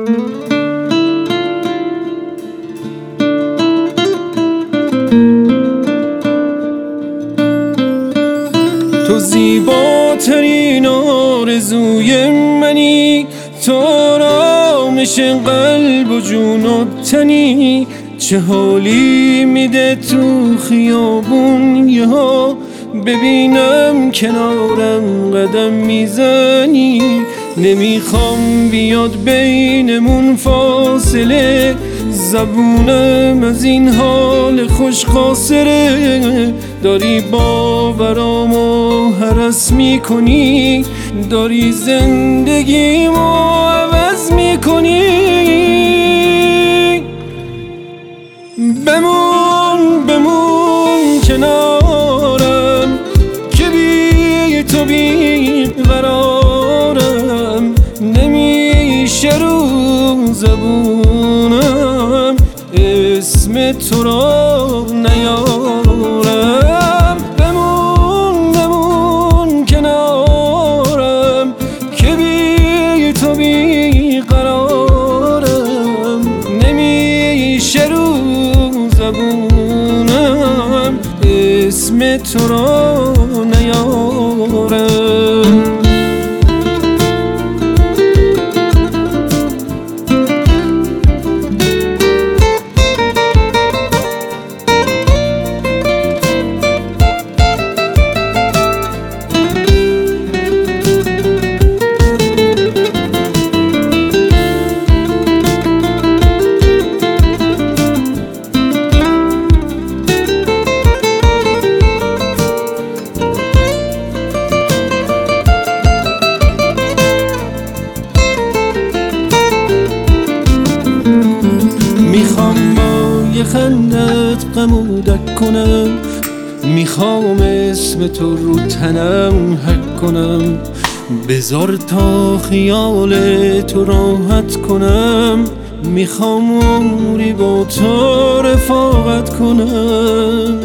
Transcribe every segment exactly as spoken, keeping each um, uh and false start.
تو زیباترین آرزوی منی، تو آرامش قلب و جون و تنی. چه حالی میده تو خیابون یهو ببینم کنارم قدم میزنی. نمیخوام بیاد بینمون فاصله، زبونم از این حال خوش قاصره. داری باورامو هرس میکنی، داری زندگیمو عوض میکنی. بمون بمون کنارم که بی تو بی قرارم. نمیشه رو زبونم اسم تو را نیارم. بمون بمون کنارم که بی تو بی قرارم. نمیشه رو زبونم اسم تو را نیارم. میخوام با یه خندت غمودک کنم، میخوام اسم تو رو تنم حک کنم. بذار تا خیال تو راحت کنم، میخوام عمری با تو رفاقت کنم.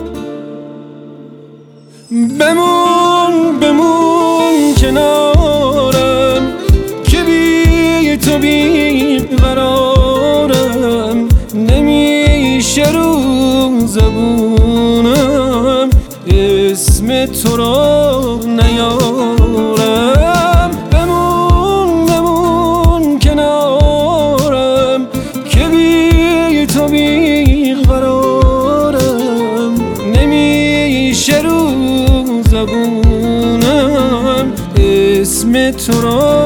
بمون بمون کنارم که بی تو بی قرارم. نمیشه رو زبونم اسم تو را نیارم. بمون بمون کنارم که بی تو بی قرارم. نمیشه رو زبونم اسم تو را